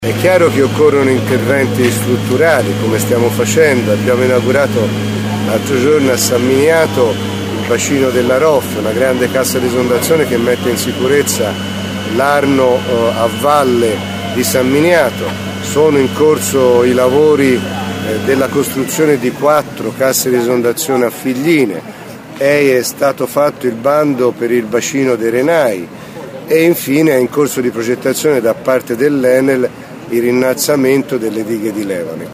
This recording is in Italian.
È chiaro che occorrono interventi strutturali, come stiamo facendo. Abbiamo inaugurato l'altro giorno a San Miniato il bacino della ROF, una grande cassa di esondazione che mette in sicurezza l'Arno a valle di San Miniato. Sono in corso i lavori della costruzione di 4 casse di esondazione a Figline. È stato fatto il bando per il bacino dei Renai e infine è in corso di progettazione da parte dell'Enel il rinnalzamento delle dighe di Levane.